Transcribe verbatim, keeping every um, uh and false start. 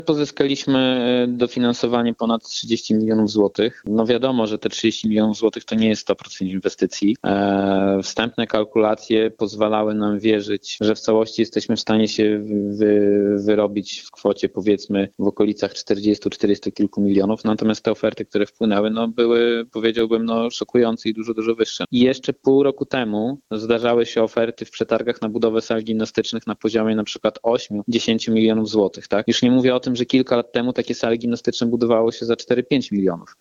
Pozyskaliśmy dofinansowanie ponad trzydzieści milionów złotych. No wiadomo, że te trzydzieści milionów złotych to nie jest sto procent inwestycji. E, wstępne kalkulacje pozwalały nam wierzyć, że w całości jesteśmy w stanie się wy, wyrobić w kwocie powiedzmy w okolicach czterdziestu czterdziestu kilku milionów. Natomiast te oferty, które wpłynęły, no były, powiedziałbym, no szokujące i dużo, dużo wyższe. I jeszcze pół roku temu zdarzały się oferty w przetargach na budowę sal gimnastycznych na poziomie na przykład osiem do dziesięciu milionów złotych. Tak? Już nie mówię o tym, że kilka lat temu takie sale gimnastyczne budowało się za cztery pięć milionów.